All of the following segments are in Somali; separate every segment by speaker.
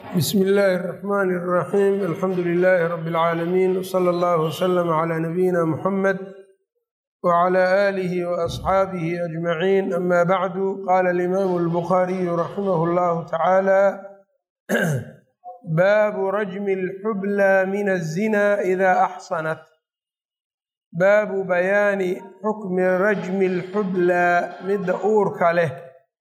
Speaker 1: بسم الله الرحمن الرحيم الحمد لله رب العالمين وصلى الله وسلم على نبينا محمد وعلى آله وأصحابه أجمعين أما بعد قال الإمام البخاري رحمه الله تعالى باب رجم الحبلى من الزنا إذا أحصنت baabu bayaani xukmi rajmi alxublaa midda uurka leh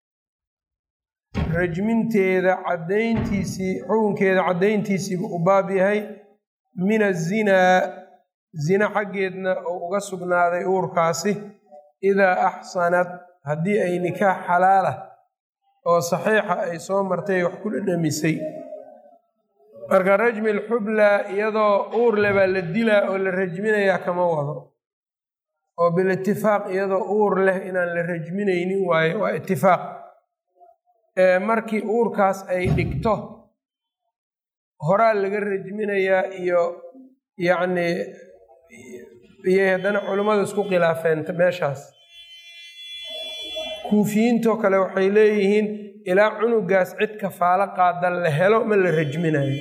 Speaker 1: rajminteeda xukunkeeda caddayntiisiibu u baab yahay min azinaa zina xaggeedna oo uga sugnaaday uurkaasi idaa axsanad haddii ay nikaax xalaalah oo saxiixa ay soo martay wax ku dhadhamisay marka rajmi alxublaa iyadoo uur le baa la dilaa oo la rajminayaa kama wado oo bilitifaaq iyadoo uur leh inaan la rajminaynin waaye waa itifaaq markii uurkaas ay dhigto horaa laga rajminayaa iyo yacni iyay haddana culummadu isku khilaafeen meeshaas kuufiyiintoo kale waxay leeyihiin ilaa cunugaas cid kafaalo qaada la helo ma la rajminayo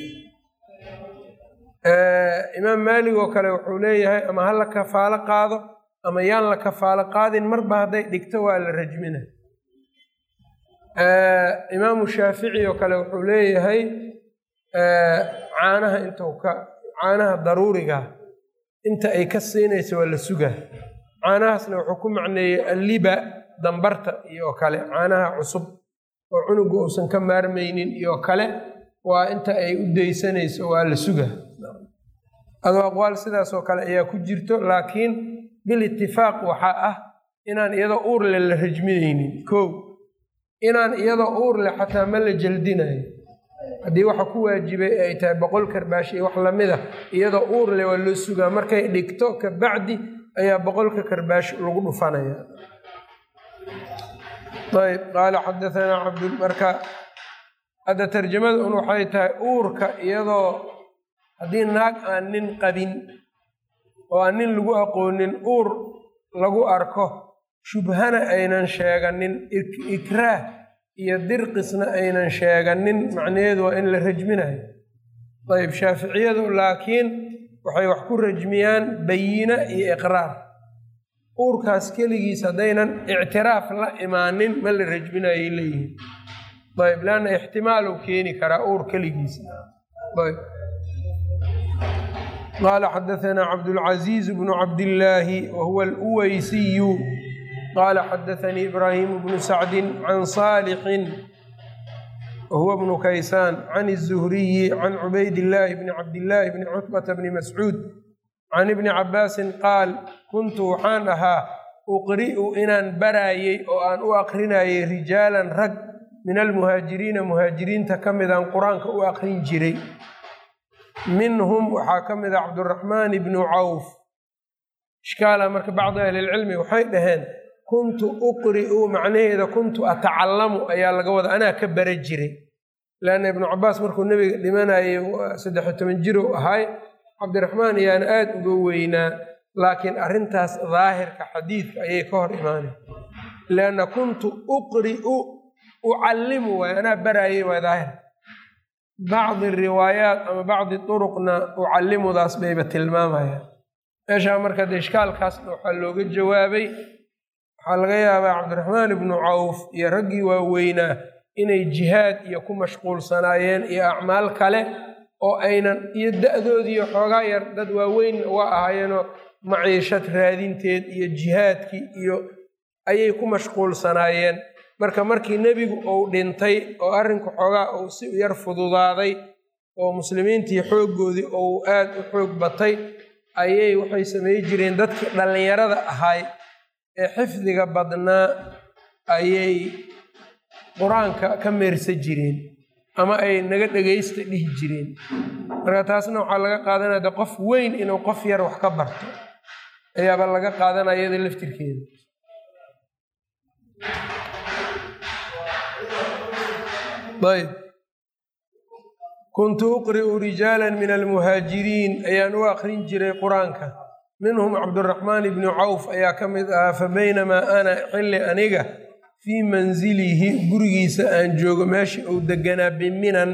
Speaker 1: imaam maalig oo kale wuxuu leeyahay ama ha la kafaalo qaado ama yaan la kafaalo qaadin marba hadday dhigto waa la rajmina imaamu shaafici oo kale wuxuu leeyahay caanaha daruuriga inta ay ka siinayso waa la sugaa caanahaasna wuxuu ku macneeyey alliba dambarta iyo kale caanaha cusub oo cunuga uusan ka maarmaynin iyo kale waa inta ay u daysanayso waa la sugaa adoo aqwaal sidaasoo kale ayaa ku jirto laakiin bilitifaaq waxaa ah inaan iyadoo uurle la rajminaynin kow inaan iyadoo uurle xataa ma la jeldinayo haddii waxa ku waajibay ay tahay 100 karbaash iyo wax lamida iyadoo uurle waa loo sugaa markay dhigto ka bacdi ayaa 100 karbaash lagu dhufanaya ayb qaala xadaanaa cabdmarka hadda tarjamada un waxay tahay uurka iyadoo haddii naag aan nin qabin oo aan nin lagu aqoonin uur lagu arko shubhana aynan sheeganin ikraah iyo dirqisna aynan sheeganin macnaheedu waa in la rajminayo ayb shaaficiyadu laakiin waxay wax ku rajmiyaan bayina iyo iqraar uurkaas keligiis haddaynan ictiraaf la imaanin ma la rajminayay leeyihiin ayb leanna ixtimaalu keeni karaa uur keligiis ayb qaala xadaanaa cabdulcaziiz bnu cabdillaahi wahuwa aluweysiyu qaala xadaanii ibraahimu bnu sacdin can saalixin wahuwa bnu kaysaan can الzuhriyi can cubaydillaahi bni cabdillaahi bni cutbata bni mascuud can ibni cabbaasin qaal kuntu waxaan ahaa uqri'u inaan baraayey oo aan u aqrinayay rijaalan rag min almuhaajiriina muhaajiriinta ka midaan qur-aanka u aqrin jiray minhum waxaa ka mida cabduraxmaan ibnu cawf ishkaala marka bacdu ahlilcilmi waxay dhaheen kuntu uqri'u macnaheeda kuntu atacallamu ayaa laga wada anaa ka bara jiray leanna ibnu cabbaas markuu nebiga dhimanayay 13 jir u ahay cabdiraxmaan ayaana aada uga weynaa laakiin arrintaas daahirka xadiidka ayay ka hor imaanay leanna kuntu uqri'u ucallimu waay anaa baraayey waa daahir bacdi riwaayaat ama bacdi turuqna ucallimudaas bayba tilmaamayaan meeshaa marka de ishkaalkaasna waxaa looga jawaabay waxaa laga yaabaa cabdiraxmaan ibnu cawf iyo raggii waaweynaa inay jihaad iyo ku mashquulsanaayeen iyo acmaal kale oo aynan iyo da-doodiiyo xoogaa yar dad waaweyn waa ahaayeenoo maciishad raadinteed iyo jihaadkii iyo ayay ku mashquulsanaayeen marka markii nebigu uu dhintay oo arrinku xoogaa uu si yar fududaaday oo muslimiintii xooggoodii uu aad u xoog batay ayay waxay samay jireen dadkii dhallinyarada ahay ee xifdiga badnaa ayay qur-aanka ka meersa jireen ama ay naga dhegaysta dhihi jireen marka taasna waxaa laga qaadanaya de qof weyn inuu qof yar wax ka barto ayaaba laga qaadanaya iyada laftirkeeda ayb kuntu uqri'u rijaala min almuhaajiriin ayaan u aqrin jiray qur-aanka minhum cabduraxmaan ibnu cawf ayaa ka mid ahaa fa baynamaa ana xilli aniga fii mansilihi gurigiisa aan joogo meesha uu deganaa biminan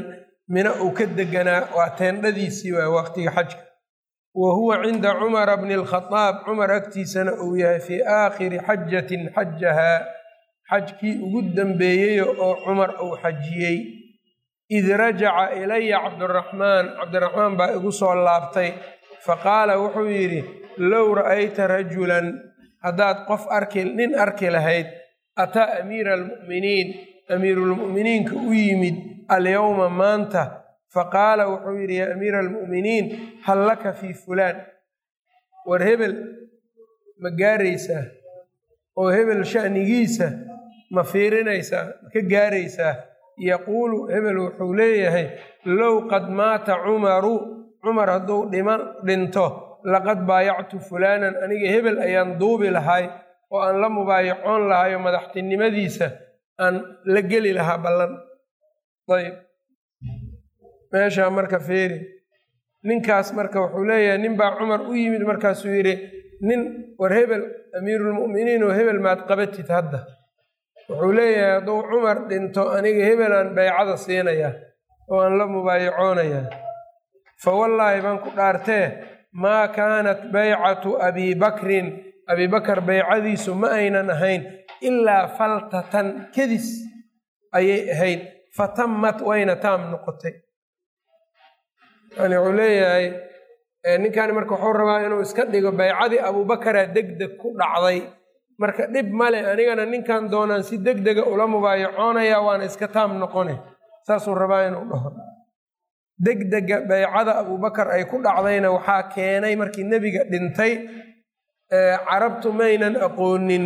Speaker 1: mina uu ka deganaa waa teendhadiisii waa waqtiga xajka wa huwa cinda cumara bni alkhadaab cumar agtiisana uu yahay fii aakhiri xajatin xajahaa xajkii ugu dambeeyey oo cumar uu xajiyey id rajaca ilaya cabdiraxmaan baa igu soo laabtay faqaala wuxuu yidhi low ra'ayta rajulan haddaad qof nin arki lahayd ataa amiira almu'miniin amiirulmu'miniinka u yimid alyowma maanta faqaala wuxuu yidhi yaa amiira almu'miniin hal laka fii fulaan war hebel ma gaaraysaa oo hebel sha'nigiisa ma fiirinaysaa ma ka gaaraysaa yaquulu hebel wuxuu leeyahay low qad maata cumar hadduu dhinto laqad baayactu fulaanan aniga hebel ayaan duubi lahay oo aan la mubaayacoon lahay oo madaxtinimadiisa aan la geli lahaa ballan ayb meeshaa marka fiiri ninkaas marka wuxuu leeyahay nin baa cumar u yimid markaasuu yidhi nin war hebel amiirulmu'miniin oo hebel maad qabatid hadda wuxuu leeyahay hadduu cumar dhinto aniga hebelaan baycada siinayaa oo aan la mubaayacoonayaa fa wallaahi baan ku dhaartee maa kaanat baycatu abiibakrin abiibakar baycadiisu ma aynan ahayn ilaa faltatan kedis ayay ahayd fatammat wayna taam noqotay yani wuxuu leeyahay ninkani marka wuxuu rabaa inuu iska dhigo baycadii abuubakaraa degdeg ku dhacday marka dhib male anigana ninkan doonaan si degdega ula mubaayacoonayaa waana iska taam noqone saasuu rabaa inuu dhaho degdega baycada abuubakar ay ku dhacdayna waxaa keenay markii nebiga dhintay carabtu maynan aqoonin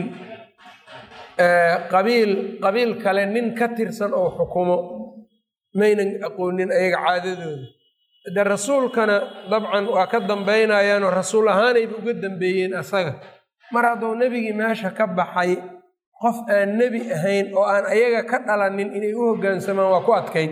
Speaker 1: qabiil kale nin ka tirsan oo xukumo maynan aqoonin ayaga caadadooda de rasuulkana dabcan waa ka dambaynayaanoo rasuul ahaanayba uga dambeeyeen asaga mar hadduu nebigii meesha ka baxay qof aan nebi ahayn oo aan ayaga ka dhalanin inay u hoggaansamaan waa ku adkayd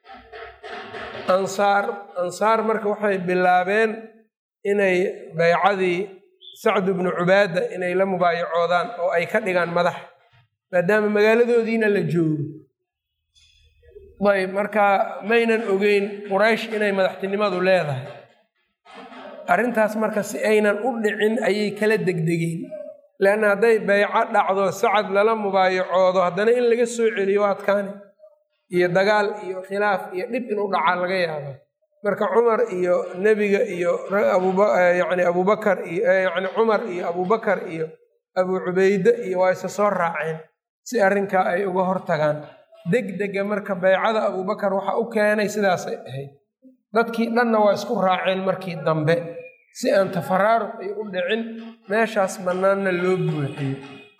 Speaker 1: ansaar marka waxay bilaabeen inay baycadii sacd bnu cubaada inay la mubaayacoodaan oo ay ka dhigaan madax maadaama magaaladoodiina la joogo ayb marka maynan ogeyn quraysh inay madaxtinimadu leedahay arrintaas marka si aynan u dhicin ayay kala degdegeen leanna hadday bayco dhacdo sacad lala mubaayacoodo haddana in laga soo celiyo adkaani iyo dagaal iyo khilaaf iyo dhib inuu dhacaa laga yaaba marka cumar iyo nebiga iyo yani abubakar iyo yani cumar iyo abubakar iyo abuu cubayde iyo waa isa soo raaceen si arrinkaa ay uga hortagaan degdega marka baycada abuubakar waxa u keenay sidaasay ahayd dadkii dhanna waa isku raaceen markii dambe si aan tafaraaruq ay u dhicin meeshaas bannaanna loo buuxiyo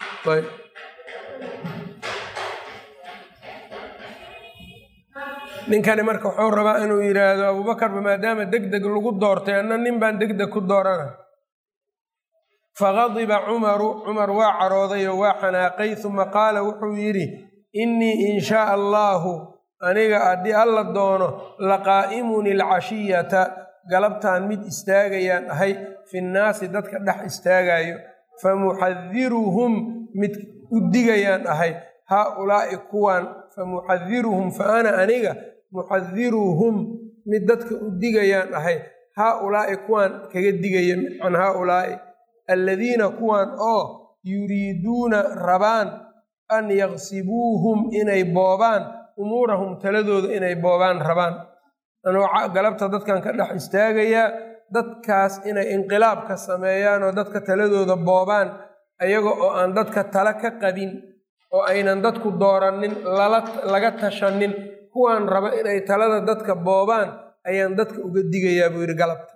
Speaker 1: ninkani marka wuxuu rabaa inuu yidhaahdo abuubakarba maadaama degdeg lagu doortay anna nin baan degdeg ku doorana fagadiba cumar waa carooday oo waa xanaaqay uma qaala wuxuu yidhi innii in shaa allaahu aniga haddii alla doono laqaa'imun alcashiyata galabtaan mid istaagayaan ahay fi nnaasi dadka dhex istaagayo famuxadiruhum mid u digayaan ahay haaulaa'i kuwaan famuxadiruhum fa ana aniga muxadiruhum mid dadka u digayaan ahay haaulaa'i kuwaan kaga digaya can haaulaa'i alladiina kuwaan oo yuriiduuna rabaan an yaqsibuuhum inay boobaan umuurahum taladooda inay boobaan rabaan anoo galabta dadkan ka dhex istaagayaa dadkaas inay inqilaab ka sameeyaan oo dadka taladooda boobaan ayaga oo aan dadka tala ka qabin oo aynan dadku dooranin laga tashanin kuwaan raba inay talada dadka boobaan ayaan dadka uga digayaa buu yidhi galabta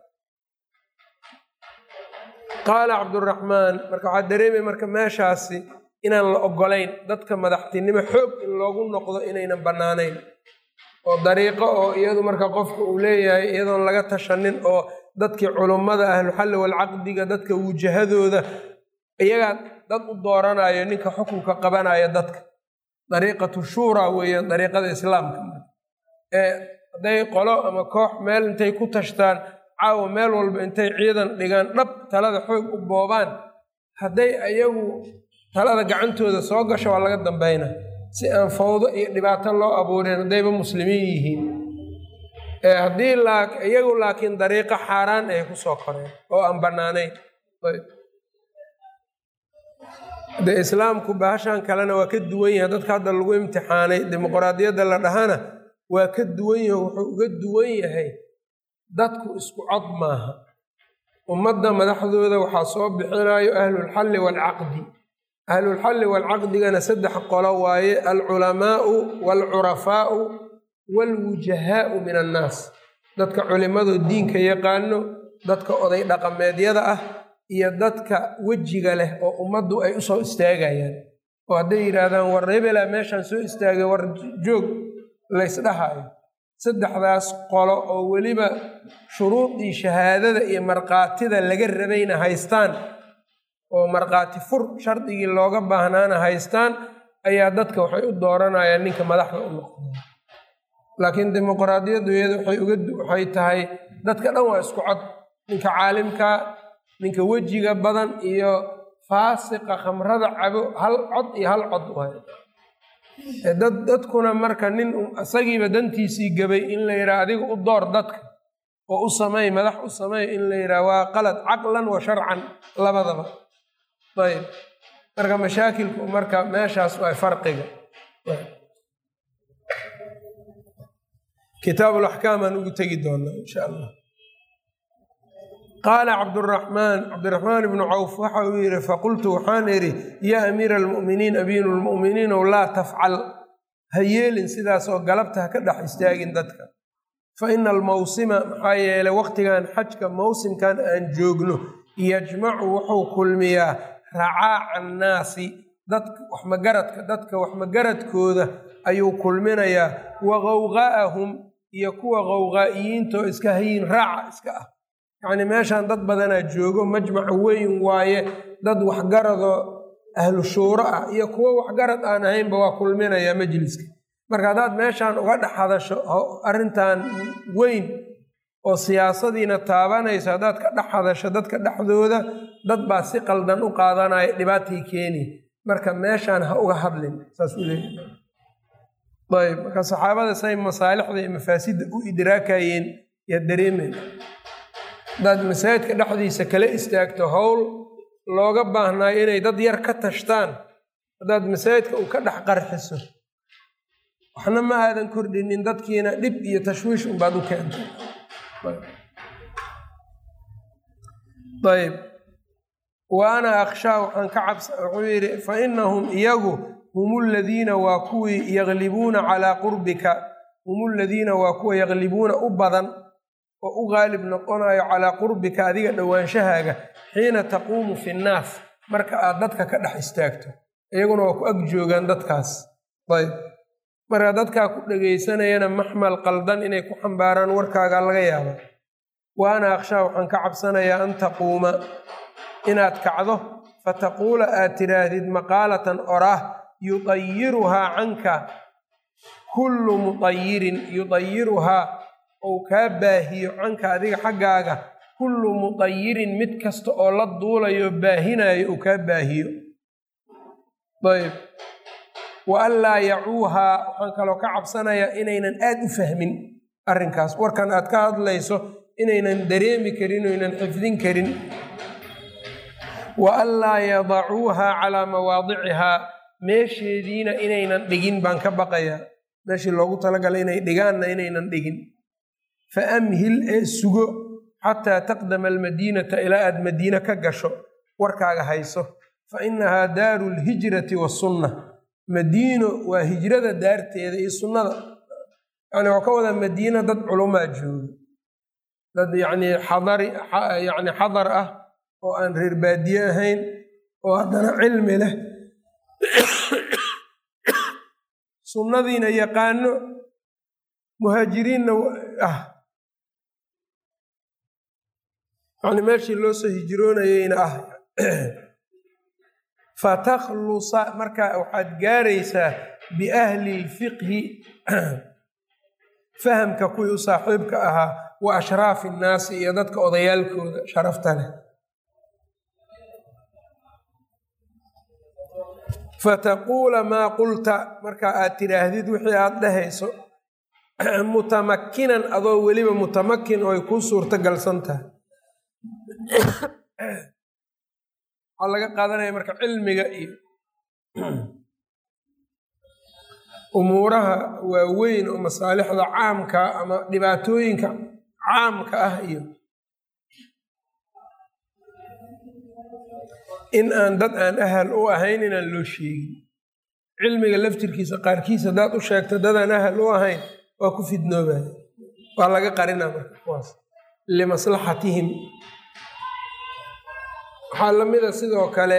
Speaker 1: qaala cabduraxmaan marka waxaa dareemay marka meeshaasi inaan la ogolayn dadka madaxtinimo xoog in loogu noqdo inaynan bannaanayn oo dariiqo oo iyadu marka qofka uu leeyahay iyadoon laga tashanin oo dadkii culummada ahluxalli walcaqdiga dadka wujahadooda iyagaa dad u dooranayo ninka xukunka qabanaya dadka dariiqatu shuuraa weeyaan dariiqada islaamka hadday qolo ama koox meel intay ku tashtaan caawa meel walba intay ciidan dhigaan dhab talada xoog u boobaan hadday ayagu talada gacantooda soo gasho waa laga dambayna si aan fawdo iyo dhibaato loo abuurin haddayba muslimiin yihiin haddii iyagu laakiin dariiqo xaaraan ay ku soo koreen oo aan bannaanayn. de islaamku bahashan kalena waa ka duwan yahay. dadka hadda lagu imtixaanay dimuqraadiyadda la dhahana waa ka duwan yahay. wuxuu uga duwan yahay dadku isku cod maaha. ummadda madaxdooda waxaa soo bixinayo ahlulxalli waalcaqdi. ahlulxalli waalcaqdigana 3 qolo waaye: alculamaau waalcurafaau waalwujahaau min annaas. dadka culimadu diinka yaqaano, dadka oday dhaqameedyada ah, iyo dadka wejiga leh oo ummaddu ay u soo istaagayaan. oo hadday yidhaahdaan war hebela meeshaan soo istaagay, war joog laysdhahayo. 3daas qolo oo weliba shuruudii shahaadada iyo markhaatida laga rabayna haystaan, oo markhaati fur shardigii looga baahnaana haystaan, ayaa dadka waxay u dooranayaan ninka madaxda u noqda. laakiin dimuqraadiyaddu iyada waxay tahay dadka dhan waa isku cod. ninka caalimka, ninka wejiga badan iyo faasiqa khamrada cabo, hal cod iyo hal cod waay. dadkuna marka nin isagiiba dantiisii gabay in la yidhaha adiga u door dadka oo u sameey, madax u sameey, in la yidhaha waa qalad caqlan wa sharcan labadaba. ayb marka mashaakilku marka meeshaas waa farqiga. kitaabul axkaam aan ugu tegi doonaa insha allah. qaala cabdiraxmaan ibnu cawf waxa uu yidhi faqultu waxaan idhi yaa amiira almu'miniin, amiiru lmu'miniinow laa tafcal, ha yeelin sidaasoo galabta ha ka dhex istaagin dadka. fa ina almawsima, maxaa yeelay waqtigan xajka mawsimkan aan joogno, yajmacu wuxuu kulmiyaa racaaca annaasi, dadka waxmagaradkooda ayuu kulminayaa, wa gawqa'ahum, iyo kuwa gawqaa'iyiintaoo iska hayin raaca iska ah. yacni meeshaan dad badanaa joogo, majmac weyn waaye. dad waxgaradoo ahlu shuuro ah iyo kuwo waxgarad aan ahaynba waa kulminayaa majliska. marka haddaad meeshaan uga dhex hadasho arrintan weyn oo siyaasadiina taabanayso, haddaad ka dhex hadasho dadka dhexdooda, dad baa si qaldan u qaadanaya, dhibaatay keeni. marka meeshaan ha uga hadlin, saas u leeyahay. ayb marka saxaabada say masaalixda iyo mafaasidda u idraakayeen yaa dareemaya. haddaad masaajidka dhexdiisa kala istaagto howl looga baahnaayo inay dad yar ka tashtaan, haddaad masaajidka uu ka dhex qarxiso, waxna ma aadan kordhinin, dadkiina dhib iyo tashwiish unbaad u keentay. ayb wa ana akhshaa, waxaan ka cabsa, wuxuu yidhi fa inahum iyagu hum ladiina waa kuwii yaglibuuna calaa qurbika, hum ladiina waa kuwa yaglibuuna u badan oo u qaalib noqonayo calaa qurbika adiga dhowaanshahaaga, xiina taquumu fi nnaas, marka aad dadka ka dhex istaagto. iyaguna waa ku ag joogaan dadkaas. ayb marka dadkaa ku dhegaysanayana maxmal qaldan inay ku xambaaraan warkaaga laga yaaba. wa ana akhshaa, waxaan ka cabsanayaa an taquuma, inaad kacdo, fataquula aad tiraahdid maqaalatan oraah, yudayiruhaa canka kullu mudayirin, yudayiruhaa ou kaa baahiyo canka adiga xaggaaga, kullu mudayirin mid kasta oo la duulayo baahinayo uu kaa baahiyo. ayb wa an laa yacuuhaa, waxaan kaloo ka cabsanayaa inaynan aad u fahmin arrinkaas, warkan aad ka hadlayso inaynan dareemi karin o ynan xifdin karin. wa an laa yadacuuhaa calaa mawaadicihaa, meesheediina inaynan dhigin baan ka baqayaa. meeshii loogu talagalay inay dhigaanna inaynan dhigin. fa amhil ee sugo xataa taqdama almadiinata, ilaa aad madiine ka gasho, warkaaga hayso. fa inahaa daaru lhijrati wasunna, madiino waa hijrada daarteeda iyo sunnada. yani waa ka wada madiina dad culumaa jooga, dad yani xadar ah oo aan reer baadiye ahayn, oo haddana cilmi leh, sunnadiina yaqaano, muhaajiriinna ah. yani meeshii loo soo hijroonayeyna ah. fatakhlusa, markaa waxaad gaaraysaa biahli lfiqhi, fahamka kuwii u saaxiibka ahaa, wa ashraafi innaasi, iyo dadka odayaalkooda sharafta leh. fataquula maa qulta, markaa aad tidhaahdid wixii aad dhehayso, mutamakinan adoo weliba mutamakin oo ay kuu suurto galsan tahay. waxaa laga qaadanaya marka cilmiga iyo umuuraha waaweyn oo masaalixda caamka ama dhibaatooyinka caamka ah iyo in aan dad aan ahal u ahayn inaan loo sheegin. cilmiga laftirkiisa qaarkiisa haddaad u sheegto dadaan ahal u ahayn waa ku fidnoobaya, waa laga qarinaa marka kuwaas limaslaxatihim. waxaa lamida sidoo kale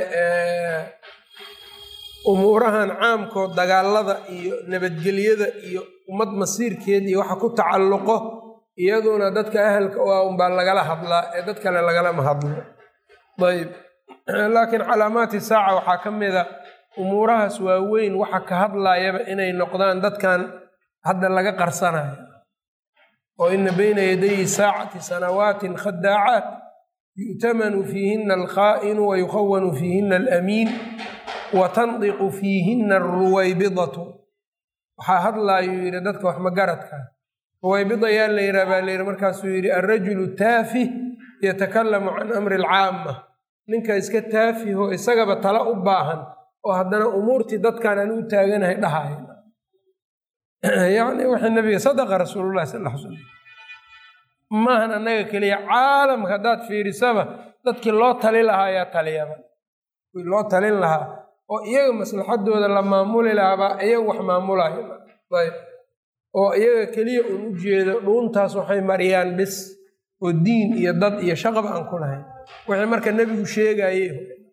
Speaker 1: umuurahan caamkood dagaalada iyo nabadgelyada iyo ummad masiirkeed iyo waxa ku tacalluqo iyaduna dadka ahalka u ah unbaa lagala hadlaa ee dad kale lagalama hadlo. ayb laakiin calaamaati saaca waxaa ka mida umuurahaas waaweyn waxa ka hadlayaba inay noqdaan dadkan hadda laga qarsanayo. oo ina bayna yadayi saacati sanawaatin khadaacaat yu'tamanu fiihina alkhaa'inu wa yukhawanu fiihina alamiin wa tandiqu fiihina alruwaybidatu. waxaa hadlaayuu yidhi dadka wax magaradka. ruwaybida yaa la yidhaha baa layidhi markaasuu yidhi alrajulu taafih yatakalamu can amri alcaama. ninka iska taafihoo isagaba tala u baahan oo haddana umuurtii dadkan aan u taaganahay dhahayo. yacni waxay nabiga sadaqa rasuulullahi sal alla ly slam. maahan annaga keliya caalamka haddaad fiirisaba dadkii loo tali lahaa ayaa taliyaba. wii loo talin lahaa oo iyaga maslaxadooda la maamuli lahaabaa iyaga wax maamulayo. ayb oo iyaga keliya uun u jeedo dhuuntaas waxay mariyaan bis oo diin iyo dad iyo shaqaba aan ku lahayn wixii marka nebigu sheegaye.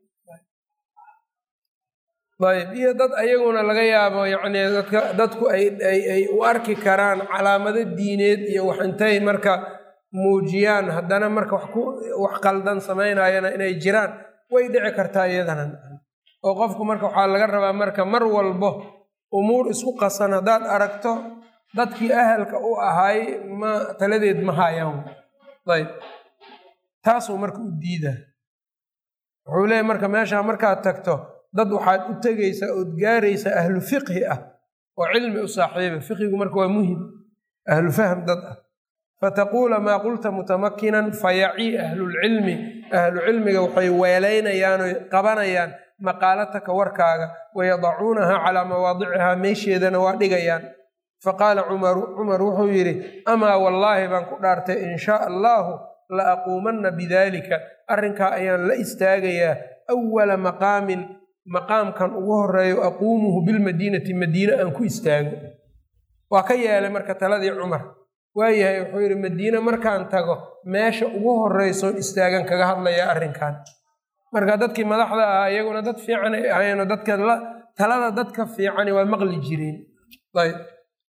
Speaker 1: ayb iyo dad ayaguna laga yaabo yacni dadku ay u arki karaan calaamado diineed iyo wax intay marka muujiyaan haddana marka wax qaldan samaynayana inay jiraan way dhici kartaa iyadana. oo qofku marka waxaa laga rabaa marka mar walbo umuur isku qasan haddaad aragto dadkii ahalka u ahay taladeed ma hayaan. ayb taasuu marka u diida. wuxuu leeyahy marka meeshaa markaad tagto dad waxaad u tegaysaa ood gaaraysaa ahlu fiqhi ah oo cilmi u saaxiiba. fiqhigu marka waa muhim, ahlu fahm dad ah. fataquula maa qulta mutamakinan fayacii ahlulcilmi. ahlu cilmiga waxay weelaynayaan oy qabanayaan maqaalataka warkaaga wayadacuunaha calaa mawaadicihaa meesheedana waa dhigayaan. faqaala cumar wuxuu yidhi amaa wallaahi baan ku dhaartay in shaa allaahu la aquumanna bidaalika. arrinkaa ayaan la istaagayaa awala maqaamin maqaamkan ugu horeeyo aquumuhu bilmadiinati madiine aan ku istaago. waa ka yeelay marka taladii cumar. waayahay wuxuu yidhi madiine markaan tago meesha ugu horeysoon istaagan kaga hadlayaa arrinkan. marka dadkii madaxda ahaa iyaguna dad fiican ay ahayeenoo dadka talada dadka fiicani waa maqli jireen. ayb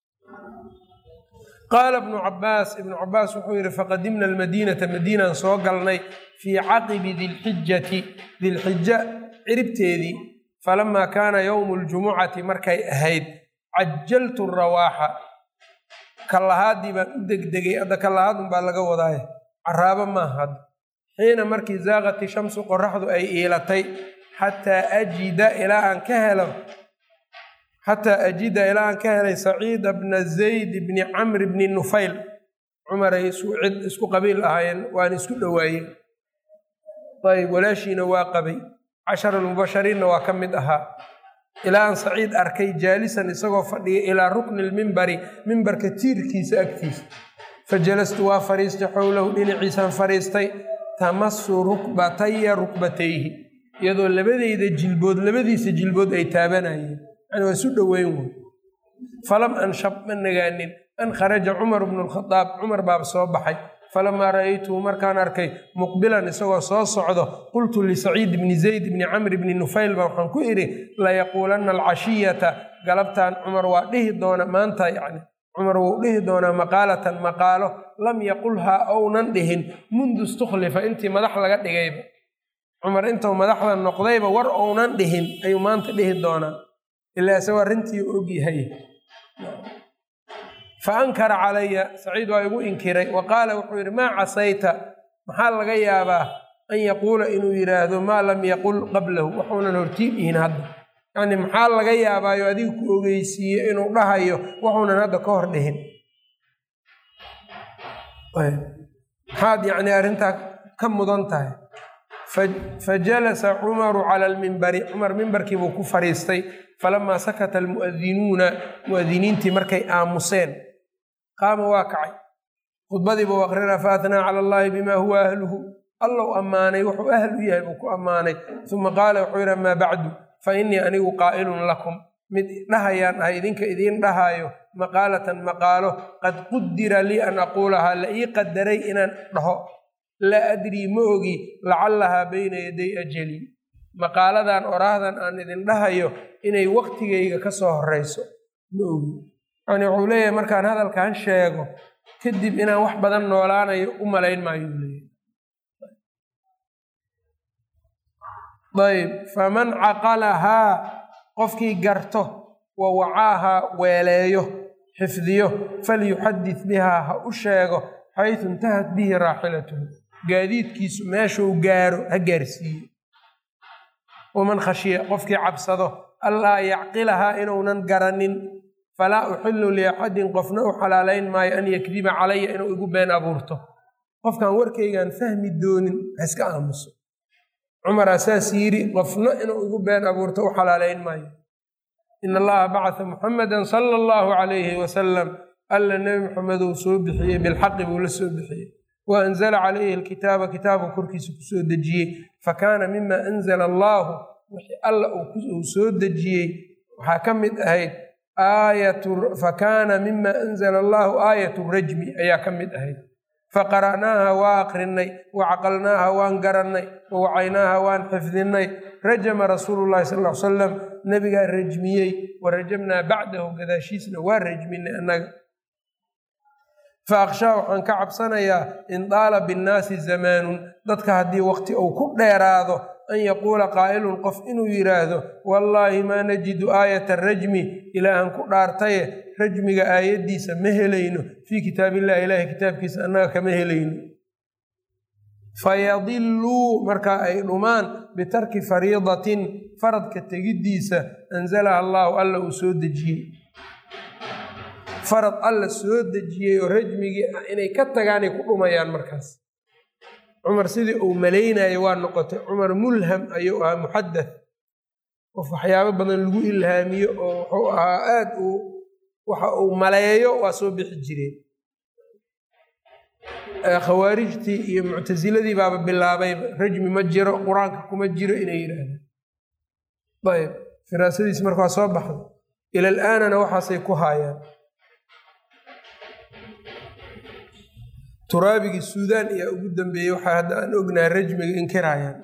Speaker 1: qaala ibnu cabaas wuxuu yidhi faqadimna almadiinata madiinaan soo galnay fii caqibi dilxijati dilxija ciribteedii. falamaa kaana yowmu ljumucati markay ahayd cajaltu rawaaxa. kallahaadii baan u degdegay. hadda kallahaad unbaa laga wadaaye caraabo maaha. xiina markii zaaqati shamsu qoraxdu ay iilatay xataa ajida ilaa aan ka helay saciida bna zayd bni camr bni nufayl. cumaray isku qabiil ahaayeen waana isku dhowaayeen. ayb walaashiina waa qabay. 10 mubashariinna waa ka mid ahaa. ilaa aan saciid arkay jaalisan isagoo fadhiya ilaa rukni lmimbari mimbarka tiirkiisa agtiisa. fajalastu waa fariistay xowlahu dhinaciisaan fariistay tamasu rukbataya rukbatayhi iyadoo labadiisa jilbood ay taabanayeen. yani waa isu dhoweyn wey. falam anshab ma nagaanin an kharaja cumar bnu lkhadaab. cumar baaba soo baxay. falamaa ra'aytuhu markaan arkay muqbilan isagoo soo socdo qultu lisaciid bni zayd bni camr bni nufayl baa waxaan ku idhi layaquulanna alcashiyata galabtaan cumar waa dhihi doona maanta yani cumar wuu dhihi doonaa maqaalatan maqaalo lam yaqulhaa ounan dhihin mundu istukhlifa intii madax laga dhigayba. cumar intuu madaxda noqdayba war ounan dhihin ayuu maanta dhihi doonaa ilaa isagoo arrintii og yahay. fa ankara calaya saciid waa igu inkiray wa qaala wuxuu yidhi maa casayta maxaa laga yaabaa an yaquula inuu yidhaahdo maa lam yaqul qablahu waxuunan hortii dhihin hadda. yani maxaa laga yaabaayo adiga ku ogeysiiye inuu dhahayo waxuunan hadda ka hor dhihin. maxaad yacni arrintaa ka mudan tahay fajalasa cumaru cala almimbari cumar mimbarkii buu ku fadhiistay falamaa sakata almu'adinuuna mu'adiniintii markay aamuseen qaama waa kacay khudbadii buu aqrinaa faathnaa cala allaahi bimaa huwa ahluhu allow ammaanay wuxuu ahl u yahay buu ku ammaanay uma qaala wuxuu yidhi amaa bacdu fa innii anigu qaa'ilun lakum mid dhahayaan ah idinka idiin dhahaayo maqaalatan maqaalo qad qudira lii an aquulahaa la ii qadaray inaan dhaho laa adrii ma ogi lacallahaa bayna yaday ajali maqaaladan oraahdan aan idin dhahayo inay waqtigayga ka soo horeyso ma ogi yani wuxuu leeyahay markaan hadalkan sheego kadib inaan wax badan noolaanayo u malayn maayo leeyahay ayb faman caqalahaa qofkii garto wa wacaahaa weeleeyo xifdiyo falyuxadid bihaa ha u sheego xaysu intahat bihi raaxilatuhu gaadiidkiisu meeshuu gaaro ha gaarsiiyo waman khashiya qofkii cabsado allaa yacqilahaa inuunan garanin falaa uxilu liaxadin qofna u xalaalayn maayo an yakdiba calaya inuu igu been abuurto qofkaan warkaygaan fahmi doonin ha iska aamuso cumaraa saas yidhi qofna inuu igu been abuurto u xalaalayn maayo ina allaha bacata muxamadan sala allahu calayhi wasalam alla nebi muxameduu soo bixiyey bilxaqi buu la soo bixiyey wa anzala calayhi alkitaaba kitaabu korkiisa ku soo dejiyey fakaana mima anzala allaahu wixii alla uu soo dejiyey waxaa ka mid ahayd fakaana mima anzala allaahu aayatu rajmi ayaa ka mid ahayd faqara'naaha waa aqrinay wacaqalnaaha waan garannay wawacaynaaha waan xifdinay rajama rasuulu llahi sal l salam nebigaa rajmiyey warajamnaa bacdahu gadaashiisna waa rajminay annaga fa akhshaa waxaan ka cabsanayaa in daala binnaasi zamaanun dadka haddii waqti uu ku dheeraado an yaquula qaa'ilun qof inuu yidhaahdo wallaahi maa najidu aayata rajmi ilaahan ku dhaartaye rajmiga aayaddiisa ma helayno fii kitaabillahi ilaahi kitaabkiisa annaga kama helayno fayadilluu markaa ay dhumaan bitarki fariidatin faradka tegiddiisa anzalaha allaahu alla uu soo dejiyey farad alla soo dejiyey oo rajmigii ah inay ka tagaanay ku dhumayaan markaas cumar sidii uu malaynayo waa noqotay cumar mulham ayuu ahaa muxadath qof waxyaabo badan lagu ilhaamiyo oo wuxuu ahaa aad waxa uu maleeyo waa soo bixi jireen khawaarijtii iyo muctasiladii baaba bilaabayba rajmi ma jiro qur-aanka kuma jiro inay yidhaahdeen ayb firaasadiis marka waa soo baxday ila alaanana waxaasay ku haayaan turaabigii suudaan ayaa ugu dambeeyey waxaa hadda aan ognaha rajmiga inkirayaan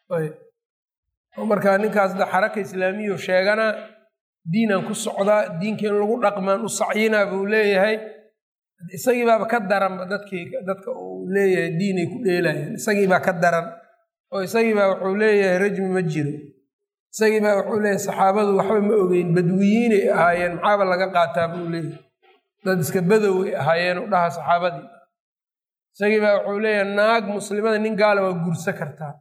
Speaker 1: oo markaa ninkaas da xaraka islaamiya sheeganaa diinaan ku socdaa diinka in lagu dhaqmaan u sacyinaa buu leeyahay isagii baaba ka daranba dadka uu leeyahay diinay ku dheelayaan isagii baa ka daran oo isagii baa wuxuu leeyahay rajmi ma jiro isagii baa wuxuu leeyahay saxaabadu waxba ma ogeyn badwiyiinay ahaayeen maxaaba laga qaataa buu leeyahay dad iska badoway ahaayeen u dhaha saxaabadii isagii baa wuxuu leeyahay naag muslimada nin gaala waa guursa kartaa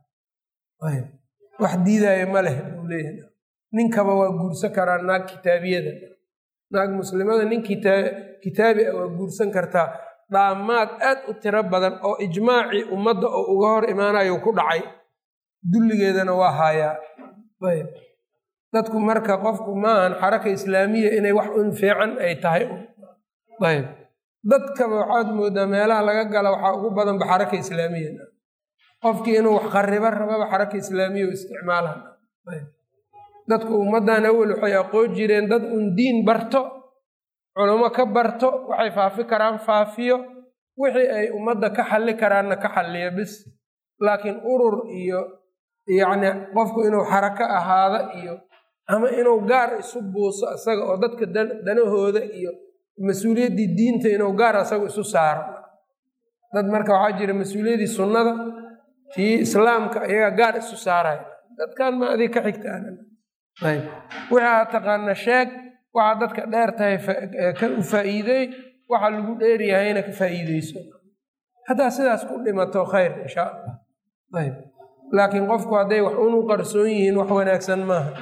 Speaker 1: wax diidaayo ma leh buu leeyahay ninkaba waa guursan karaa naag kitaabiyada naag muslimada nin kitaabi ah waa guursan kartaa dhaamaad aad u tiro badan oo ijmaacii ummadda oo uga hor imaanayo ku dhacay dulligeedana waa haayaa dadku marka qofku maahan xaraka islaamiya inay wax un fiican ay tahay ayb dadkaba waxaad moodaa meelaha laga gala waxaa ugu badanba xaraka islaamiya qofkii inuu wax qaribo rababa xaraka islaamiya u isticmaalaan dadku ummaddan awel waxay aqoon jireen dad un diin barto culamo ka barto waxay faafi karaan faafiyo wixii ay ummadda ka xalli karaanna ka xalliya bis laakiin urur iyo yacni qofku inuu xarako ahaado iyo ama inuu gaar isu buuso isaga oo dadka danahooda iyo mas-uuliyaddii diinta inuu gaar asaga isu saaro dad marka waxaa jira mas-uuliyaddii sunnada tii islaamka iyagaa gaar isu saaraya dadkan ma adig ka xigtaan ayb waxaa taqaana sheeg waxaa dadka dheer tahay u faa'iideey waxa lagu dheeryahayna ka faa'iideyso haddaa sidaas ku dhimato khayr insha allah ayb laakiin qofku hadday wax unu qarsoon yihiin wax wanaagsan maaha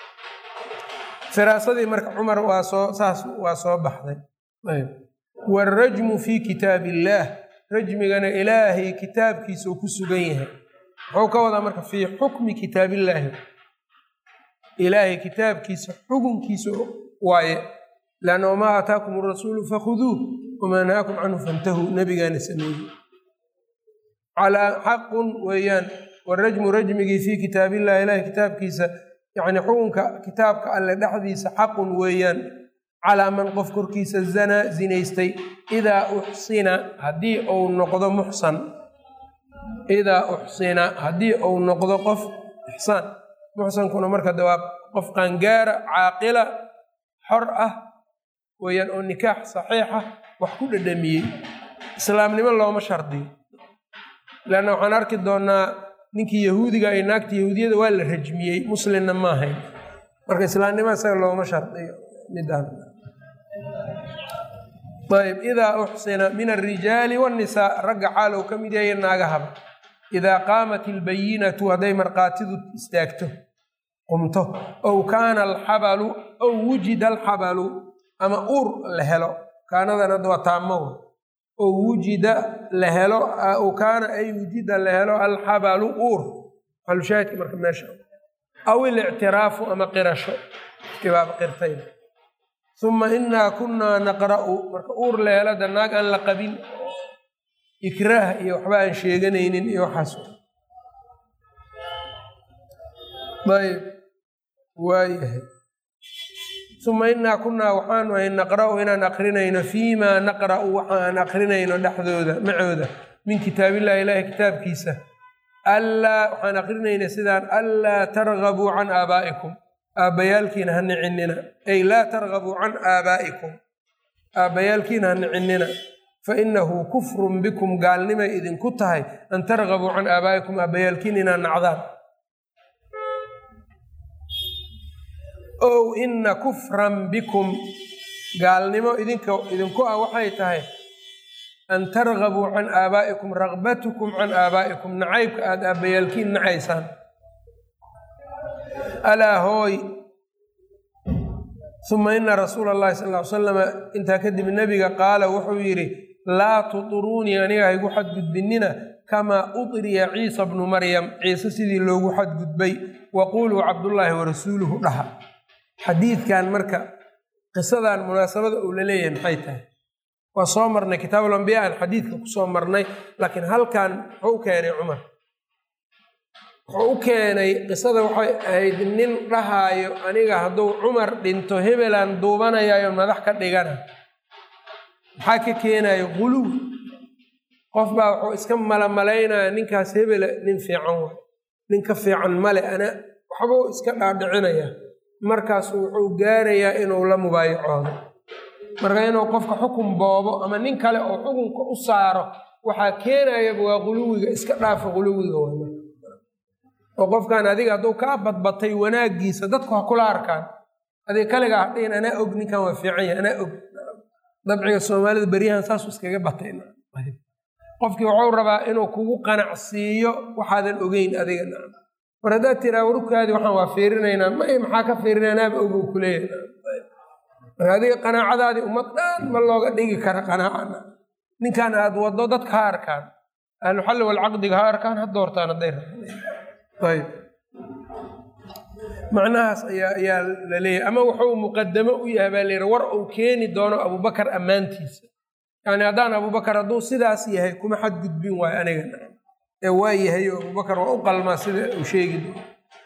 Speaker 1: firaasadii marka cumar saas waa soo baxday ayb waalrajmu fii kitaab illaah rajmigana ilaahay kitaabkiisa uu ku sugan yahay. wuxuu ka wadaa marka fii xukmi kitaabillaahi, ilaahay kitaabkiisa xukunkiisa waaye. lanna wamaa aataakum arasuulu fakhuduuh wamaa nahaakum canhu fantahuu, nabigaana sameeyey. calaa xaqun weeyaan, warajmu rajmigii fii kitaabillahi, ilaahay kitaabkiisa yani xukunka kitaabka alle dhexdiisa xaqun weeyaan, calaa man qof korkiisa zanaa zinaystay, idaa uxsina haddii uu noqdo muxsan, idaa uxsina haddii uu noqdo qof ixsaan. muxsankuna marka de waa qof qaangaara caaqila xor ah weeyaan, oo nikaax saxiixa wax ku dhadhamiyey. islaamnimo looma shardiyo, leanna waxaan arki doonaa ninkii yahuudiga ay naagta yahuudiyada waa la rajmiyey, muslimna ma ahayn. marka islaamnimo isaga looma shardiyo midaan. ayb idaa uxsina min alrijaali waannisaa, ragga xaalow ka mid yahay naagahaba. idaa qaamat ilbayinatu, hadday markhaatidu istaagto qumto, ow kaana alxabalu ow wujida alxabalu, ama uur la helo, kaanadan hadda waa taamo, ow wujida la helo, ow kaana ay wujida la helo alxabalu uur, xalushaahidka marka meesha, aw ilictiraafu ama qirasho, kibaaba qirtay. uma inaa kunaa naqra'u, marka uur la helo da naag aan la qabin, ikraah iyo waxba aan sheeganaynin iyo waxaas. ayb waayahay. uma inaa kunaa waxaanu ahay naqra'u inaan aqrinayno fiimaa naqra'u waxa aan aqrinayno dhexdooda macooda, min kitaabillahi, ilaahi kitaabkiisa. allaa waxaan aqrinayna sidaan, allaa targabuu can aabaa'ikum, aabbayaalkiina ha nicinina, ay laa targabuu can aabaa'ikum, aabbayaalkiina ha nicinina. fainahu kufrun bikum, gaalnimay idinku tahay an targabuu can aabaa'ikum, aabbayaalkiina inaad nacdaan. ow ina kufran bikum, gaalnimo idinku ah waxay tahay an targabuu can aabaa'ikum, ragbatukum can aabaa'ikum, nacaybka aada aabbayaalkiin nacaysaan. alaa hooy. uma ina rasuula allahi sal ly salama, intaa kadib nebiga qaala wuxuu yidhi, laa tuturuunii, aniga haygu xadgudbinina, kamaa udriya ciisa bnu maryam, ciise sidii loogu xadgudbay. waquuluu cabdullaahi warasuuluhu dhaha. xadiidkan marka qisadan munaasabada uu la leeyahay maxay tahay? waa soo marnay kitaabulambiya aan xadiidka ku soo marnay, laakiin halkan wuxuu u keenay cumar, wuxuu u keenay qisada waxay ahayd nin dhahaayo aniga hadduu cumar dhinto hebelaan duubanayaayo madax ka dhigana. maxaa ka keenayo? quluw. qof baa wuxuu iska malamalaynaya ninkaas hebela nin fiican wa, nin ka fiican male, ana waxbuu iska dhaadhicinaya, markaasu wuxuu gaarayaa inuu la mubaayacoodo. marka inuu qofka xukun boobo ama nin kale oo xukunka u saaro, waxaa keenayaba waa quluwiga. iska dhaafa quluwiga waa marka. oo qofkan adiga hadduu kaa badbatay wanaaggiisa dadku ha kula arkaan, adiga kaliga hadhihin anaa og ninkan waa fiican yahay, anaa og. dabciga soomaalida beryahan saasu iskaga batay. qofkii wuxuu rabaa inuu kugu qanacsiiyo waxaadan ogeyn adiga. mar haddaad tiraa warukaadii waxaan waa fiirinaynaa, maxaa ka fiirinaa, anaaba ogow ku leeyahay. marka adiga qanaacadaadii ummad dhan ma looga dhigi kara qanaacana. ninkan aad waddo dadka ha arkaan, ahluxalli walcaqdiga ha arkaan, ha doortaan hadday rabaan. ayb macnahaas ayaa la leeyahay. ama wuxuu muqadamo u yahay baa layidhi war uu keeni doono abubakar ammaantiisa. yani haddaan abubakar hadduu sidaas yahay kuma xadgudbin waayo aniga, ee waa yahay oo abubakar waa u qalmaa sida uu sheegi doono.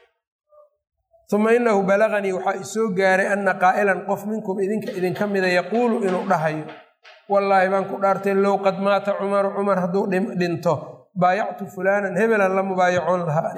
Speaker 1: uma inahu balaganii waxaa isoo gaaray anna qaa'ilan qof minkum idinka mida yaquulu inuu dhahayo, wallaahi baan ku dhaartay low qad maata cumaru, cumar hadduu dhinto, baayactu fulaanan, hebelan la mubaayacoon lahaa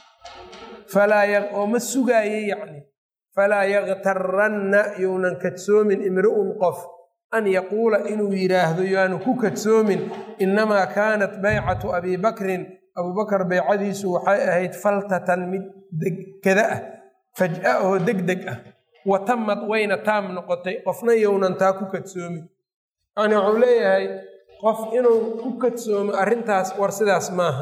Speaker 1: aniga. oo ma sugaayey yacni, falaa yaktaranna younan kadsoomin imri'un qof, an yaquula inuu yidhaahdo yaanu ku kadsoomin, inamaa kaanat baycatu abii bakrin, abubakar baycadiisu waxay ahayd faltatan mid kada ah, faj'a oo degdeg ah, wa tamad wayna taam noqotay, qofna younan taa ku kadsoomin. yani wuxuu leeyahay qof inuu ku kadsoomo arrintaas war sidaas maaha.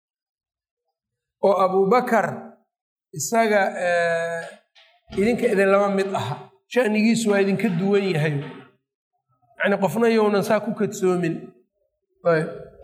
Speaker 1: oo abubakar isaga idinka idinlama mid aha, shanigiisu waa idinka duwan yahay. yani qofna younan saa ku kadsoomin.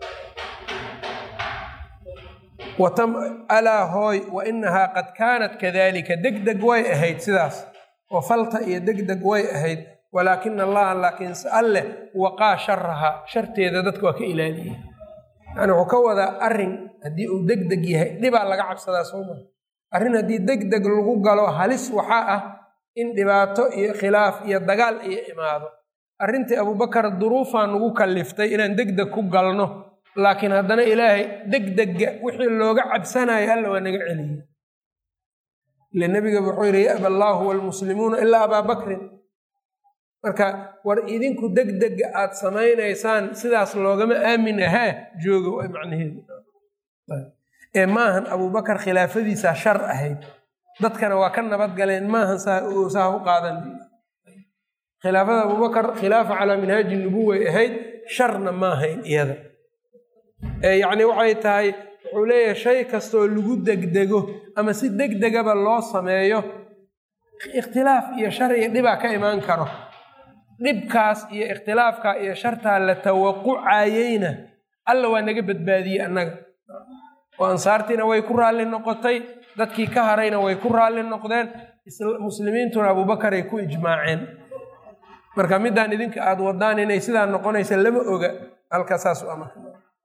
Speaker 1: alaa hooy wainahaa qad kaanat kadalika degdeg way ahayd sidaas oo falta iyo degdeg way ahayd walaakina allaha laakiinse alleh waqaa sharahaa sharteeda dadka waa ka ilaaliyey yani wuxuu ka wadaa arrin haddii uu degdeg yahay dhibaa laga cabsadaa sooma arrin haddii degdeg lagu galo halis waxaa ah in dhibaato iyo khilaaf iyo dagaal iyo imaado arrintii abubakar duruufaa nagu kalliftay inaan degdeg ku galno laakiin haddana ilaahay degdega wixii looga cabsanayo alla waa naga celiyey ile nebiga wuxuu yidhi ya'ba allaahu waalmuslimuuna ilaa abaa bakrin marka war idinku degdega aad samaynaysaan sidaas loogama aamin ahaa jooga waa macnaheedu ee maahan abubakar khilaafadiisaa shar ahayd dadkana waa ka nabad galeen maahan saa u qaadan khilaafada abubakar khilaafa calaa minhaaji nubuway ahayd sharna ma ahayn iyada yacni waxay tahay wuxuu leeyahay shay kastoo lagu degdego ama si degdegaba loo sameeyo ikhtilaaf iyo shar iyo dhibaa ka imaan karo dhibkaas iyo ikhtilaafka iyo shartaa la tawaqucayeyna alla waa naga badbaadiyey annaga oo ansaartiina way ku raalli noqotay dadkii ka harayna way ku raalli noqdeen muslimiintuna abubakaray ku ijmaaceen marka midaan idinka aada wadaan inay sidaa noqonaysa lama oga halka saas u amar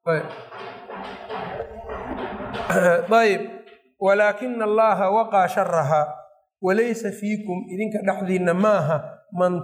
Speaker 1: ayb walaakina allaha waqaa sharahaa walaysa fiikum idinka dhexdiinna maaha man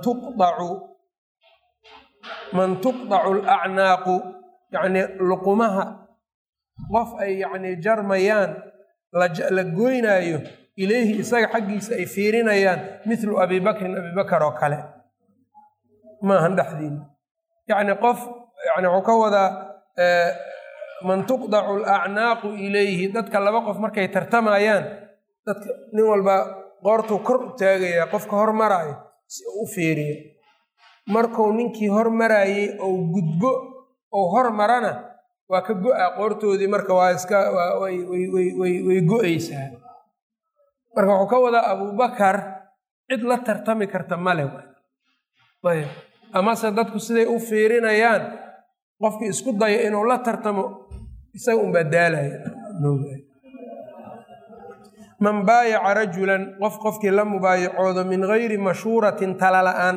Speaker 1: tuqdacu alacnaaqu yacni luqumaha qof ay yacni jarmayaan la goynaayo ilayhi isaga xaggiisa ay fiirinayaan mithlu abi bakrin abibakar oo kale maahan dhexdiina yacni qof yani wuxuu ka wadaa man tuqdacu alacnaaqu ilayhi dadka laba qof markay tartamayaan dadka nin walba qoortuu kor u taagayaa qofka hormaraayo si uu u fiiriyo markuu ninkii hormaraayey ou gudbo ou hormarana waa ka go-a qoortoodii marka waa iska way go-aysaa marka wuxuu ka wadaa abubakar cid la tartami karta male ayb amase dadku siday u fiirinayaan qofkii isku daya inuu la tartamo isaga unbaa daalaya man baayaca rajulan qofkii la mubaayacoodo min gayri mashhuuratin tala la-aan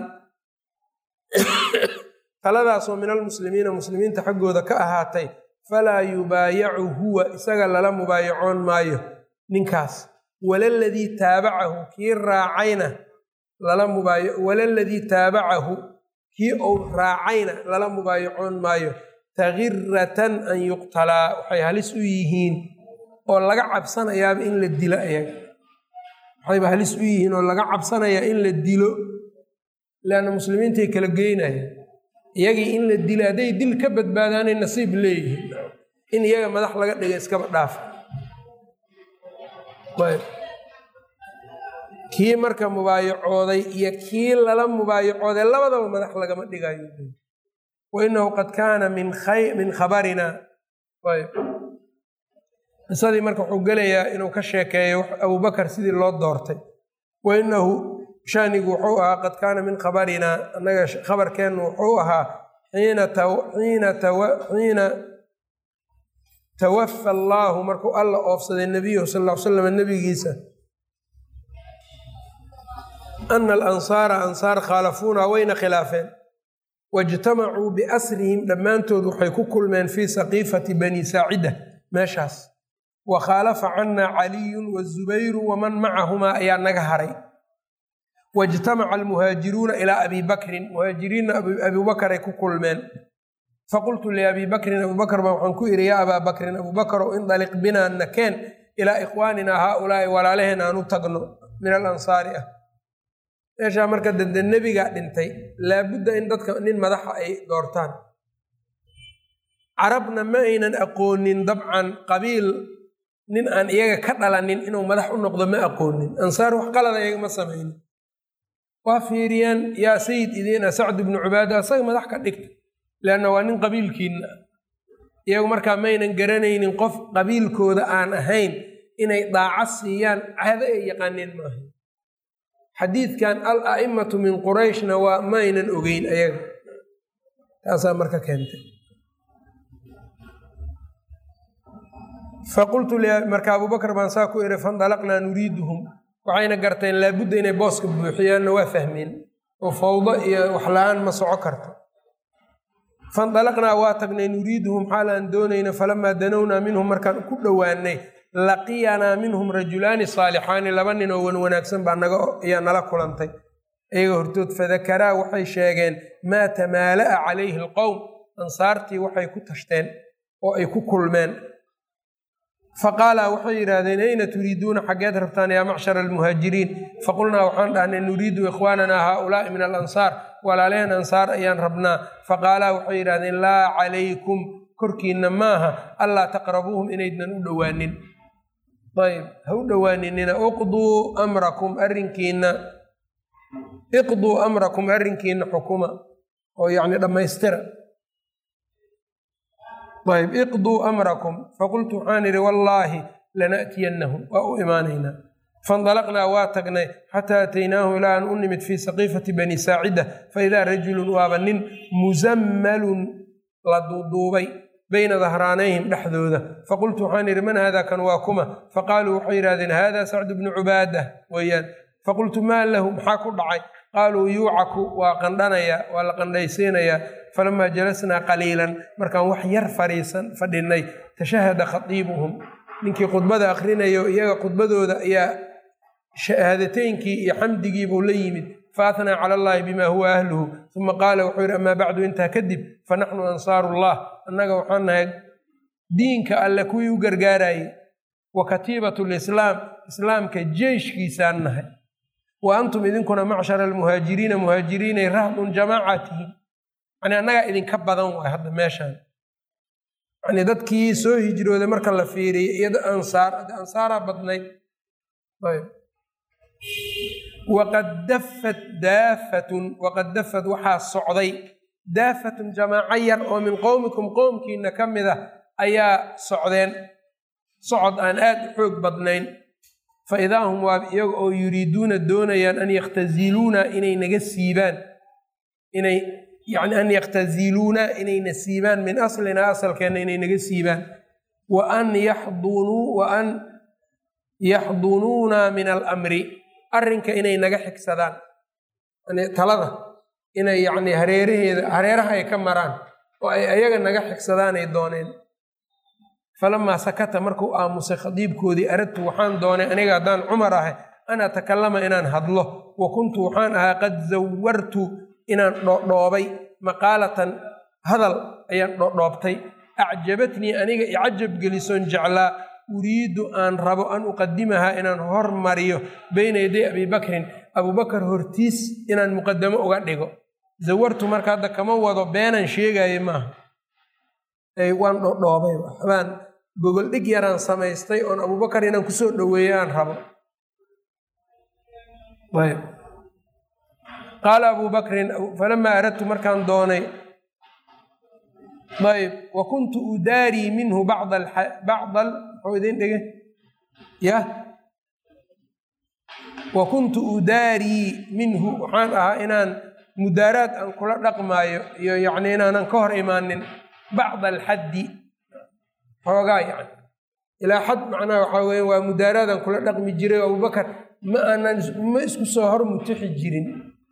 Speaker 1: taladaasoo min almuslimiina muslimiinta xaggooda ka ahaatay falaa yubaayacu huwa isaga lala mubaayacoon maayo ninkaas walaladii taabacahu kii raacayna walaladii taabacahu kii uu raacayna lala mubaayacoon maayo takiratan an yuqtalaa waxay halis u yihiin oo laga cabsanayaaba in la dilo ayaga waxayba halis u yihiin oo laga cabsanayaa in la dilo leanna muslimiintay kala geynayaan iyagii in la dilo hadday dil ka badbaadaanay nasiib leeyihiin in iyaga madax laga dhiga iskaba dhaafa kii marka mubaayacooday iyo kii lala mubaayacooday labadaba madax lagama dhigayo wainahu qad kaana min khabarina qisadii marka wuxuu gelayaa inuu ka sheekeeyo abubakar sidii loo doortay wainahu shanigu wuxuu ahaa qad kaana min khabarina annaga khabarkeennu wuxuu ahaa xiina tawafa allaahu markuu alla oofsaday nebiyahu sal ll ly slam nebigiisa ana alansaara ansaar khaalafuuna wayna khilaafeen waijtamacuu biasrihim dhammaantood waxay ku kulmeen fii saqiifati bani saacida meeshaas wa khaalafa cana caliyun wazubayru waman macahumaa ayaa naga haray waijtamaca almuhaajiruuna ilaa abi bakrin muhaajiriinna abubakaray ku kulmeen faqultu liabi bakrin abubakar baa waxaan ku idhi yaa abaa bakrin abubakarow indaliq binaa nakeen ilaa ikhwaaninaa haaulaa'i walaalaheen aan u tagno min alansaari ah meeshaa marka dande nebigaa dhintay laabudda in dadka nin madaxa ay doortaan carabna ma aynan aqoonin dabcan qabiil nin aan iyaga ka dhalanin inuu madax u noqdo ma aqoonin ansaar wax qalada iyaga ma samaynin waa fiiriyeen yaa sayid idiina sacd ibnu cubaada asaga madax ka dhigta leanna waa nin qabiilkiinna iyagu markaa maynan garanaynin qof qabiilkooda aan ahayn inay daaca siiyaan caado ay yaqaaneen maaha xadiidkan al a'immatu min qurayshna waa maynan ogeyn ayaga taasaa marka keentay faqultu marka abubakr baan saa ku iri fandalaqnaa nuriiduhum waxayna garteen laabudda inay booska buuxiyaanna waa fahmeen oo fawdo iyo waxla-aan ma soco karto fandalaqnaa waa tagnay nuriiduhum xaal aan doonayna falamaa danownaa minhum markaan ku dhowaanay laqiyanaa minhum rajulaani saalixaani laba nin oo wanaagsan baa ayaa nala kulantay iyaga hortood fadakaraa waxay sheegeen maa tamaala'a calayhi alqowm ansaartii waxay ku tashteen oo ay ku kulmeen faqaalaa waxay yidhaahdeen ayna turiiduuna xaggeed rabtaan yaa macshara almuhaajiriin faqulnaa waxaan dhahnay nuriidu ikhwaananaa haaulaa'i min alansaar walaalehen ansaar ayaan rabnaa faqaalaa waxay yidhahdeen laa calaykum korkiinna maaha allaa taqrabuuhum inaydnan u dhowaanin ayb ha u dhowaaninina iqduu amrakum arrinkiina xukuma oo yacni dhammaystira ayb iqduu amrakum faqultu waxaan idhi wallaahi lana'tiyannahum waa u imaanaynaa faindalaqnaa waa tagnay xataa ataynaahum ilaa aan u nimid fii saqiifati bani saacida faidaa rajulun waaba nin musammalun la duuduubay bayna dahraanayhim dhexdooda faqultu waxaan idhi man haadaa kan waa kuma faqaaluu waxay yidhahdeen haadaa sacdu bnu cubaadah weeyaan faqultu maa lahu maxaa ku dhacay qaaluu yuucaku waa qandhanayaa waa la qandhaysiinayaa falamaa jalasnaa qaliilan markaan wax yar fadhinay tashahada khatiibuhum ninkii khudbada akhrinayo iyaga khudbadooda ayaa shahaadateynkii iyo xamdigiibuu la yimid faathnaa cala allaahi bimaa huwa ahluhu uma qaala wuxuu yidhi amaa bacdu intaa kadib fanaxnu ansaarullah annaga waxaan nahay diinka alle kuwii u gargaarayey wa katiibatu lislaam islaamka jeyshkiisaan nahay wa antum idinkuna macshara almuhaajiriina muhaajiriinay rahdun jamaacatihi yani annagaa idinka badan waay hadda meeshaan yani dadkii soo hijrooday marka la fiiriyay iyado ansaaraa badnayd waqad dafat waxaa socday daafatun jamaaco yar oo min qowmikum qowmkiina ka mid ah ayaa socdeen socod aan aad u xoog badnayn fa idaa hum waa iyaga oo yuriiduuna doonayaan an yakhtaziluuna inay naga siibaan an yakhtaziluuna inayna siibaan min aslinaa asalkeenna inay naga siibaan wa an yaxdunuuna min alamri arrinka inay naga xigsadaan talada inay yani hareeraha ay ka maraan oo ay ayaga naga xigsadaanay dooneen falamaa sakata markuu aamusay khadiibkoodii aradtu waxaan doonay aniga haddaan cumar ahay an atakallama inaan hadlo wa kuntu waxaan ahaa qad zawartu inaan dhoodhoobay maqaalatan hadal ayaan dhoodhoobtay acjabatnii aniga icajab gelisoon jeclaa uriidu aan rabo an uqadimahaa inaan hormariyo bayna yaday abibakrin abubakar hortiis inaan muqadamo uga dhigo zawartu marka hadda kama wado beenan sheegaye maaha waan dhoodhoobay waxbaan gogoldhig yaraan samaystay oon abubakar inaan kusoo dhoweeyo aan rabo qaala abubakrin falamaa aradtu markaan doonay ayb wa kuntu udaarii minhu muxuu idin dhige wa kuntu udaarii minhu waxaan ahaa inaan mudaaraad aan kula dhaqmaayo iyo yani inaanan ka hor imaanin bacda alxaddi xoogaa yani ilaa xad macnaha waxaa weya waa mudaaraadaan kula dhaqmi jiray o abubakar ma isku soo hor mutixi jirin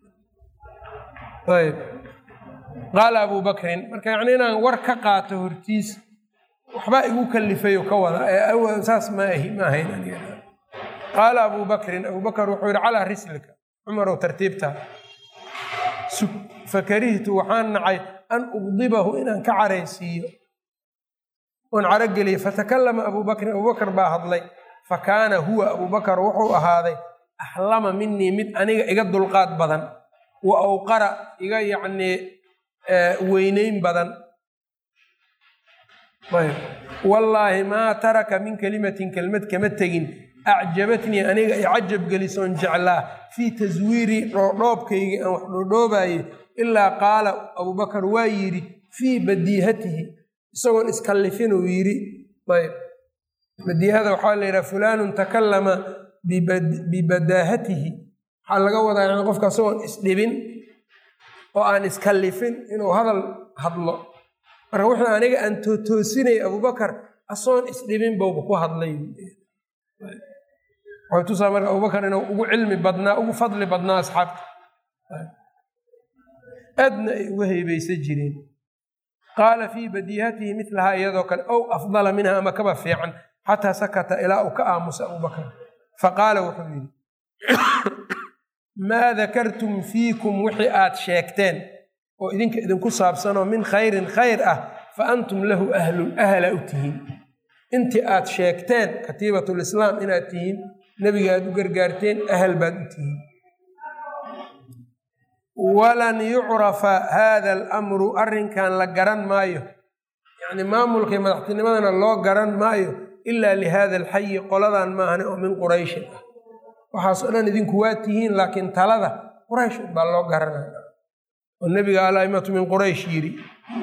Speaker 1: ayb qaala abubakrin marka yani inaan war ka qaato hortiis waxbaa igu kalifayo ka wada saas ma ahayn aniga qaala abubakrin abubakar wuxuu yidhi calaa rislika cumarow tartiibtaa fakarihtu waxaan nacay an ugdibahu inaan ka caraysiiyo oon carogeliya fatakallama abubakrin abubakar baa hadlay fakaana huwa abubakar wuxuu ahaaday axlama minii mid aniga iga dulqaad badan wa awqara iga yacnii weynayn badan wallaahi maa taraka min kelimatin kelmad kama tegin acjabatnii aniga icajab gelisoon jeclaa fii taswiirii dhoodhoobkaygii aan wax dhoodhoobaye ilaa qaala abubakar waa yidhi fii badiihatihi isagoon iskallifin uu yidhi ayb badiihada waxaa la yidhaha fulaanun takallama bibadaahatihi waxaa laga wadaa yani qofka isagoon isdhibin oo aan iskallifin inuu hadlo marka wuxuu aniga aan tootoosinay abubakar asoon isdhibin buu ku hadlay waxay tusaa marka abubakar inuu ugu cilmi badnaa ugu fadli badnaa asxaabta adna ay uga haybaysan jireen qaala fii badihatihi milahaa iyadoo kale ow afdala minha ama kaba fiican xataa sakata ilaa uu ka aamusa abubakar faqaala wuxuu yidhi maa dakartum fiikum wixii aad sheegteen oo idinku saabsanoo min khayrin khayr ah fa antum lahu ahlun ahla u tihiin intii aad sheegteen katiibatulislaam inaad tihiin nebiga aad u gargaarteen ahal baad u tihiin walan yucrafa haada alamru arrinkan la garan maayo yacni maamulkay madaxtinimadana loo garan maayo ilaa lihaada alxayi qoladan maahane oo min qurayshin ah waxaas oo dhan idinku waa tihiin laakiin talada quraysh baa loo garanaya oo nebiga alaimatu min quraysh yidhi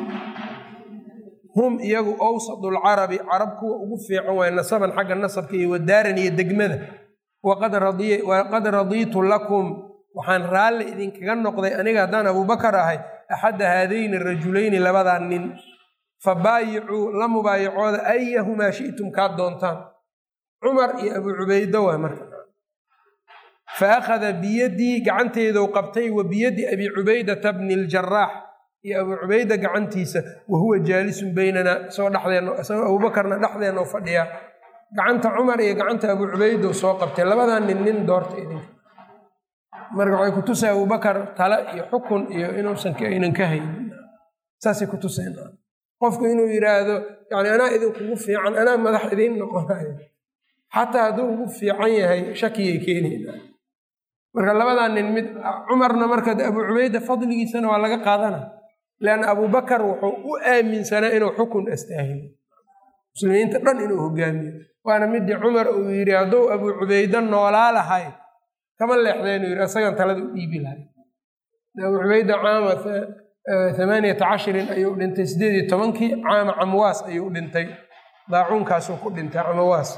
Speaker 1: hum iyagu awsadulcarabi carab kuwa ugu fiican waay nasaban xagga nasabka iyo wadaaran iyo degmada waqad radiitu lakum waxaan raalli idinkaga noqday aniga haddaan abubakar ahay axadda haadayni rajulayni labadaa nin fa baayicuu la mubaayacooda ayahumaa shi'tum kaad doontaan cumar iyo abuu cubaydo waa marka fa akhada biyadii gacanteedou qabtay wa biyadi abii cubaydata bni ljaraax iyo abuu cubayda gacantiisa wa huwa jaalisun beynanaa isagoo abuubakarna dhexdeenna u fadhiyaa gacanta cumar iyo gacanta abuu cubaydo soo qabtay labadaa nin doorta idinka marka waxay ku tusay abubakar tale iyo xukun iyo aynan ka haynin saasay ku tuseen qofku inuu yidhaahdo yani anaa idinkugu fiican anaa madax idiin noqonayo xataa hadduu ugu fiican yahay shakiyay keenayna marka labadaa nin mid cumarna marka abuu cubayda fadligiisana waa laga qaadana leanna abubakar wuxuu u aaminsanaa inuu xukun astaahilo muslimiinta dhan inuu hogaamiyo waana midii cumar uu yidhi hadduu abuu cubayda noolaa lahay kama leexdeen uu yidhi asagan talada u dhiibi lahay abuu cubayda caama 18 ayuu dhintay 18 caama camwaas ayuu dhintay daacuunkaasuu ku dhintay camawaas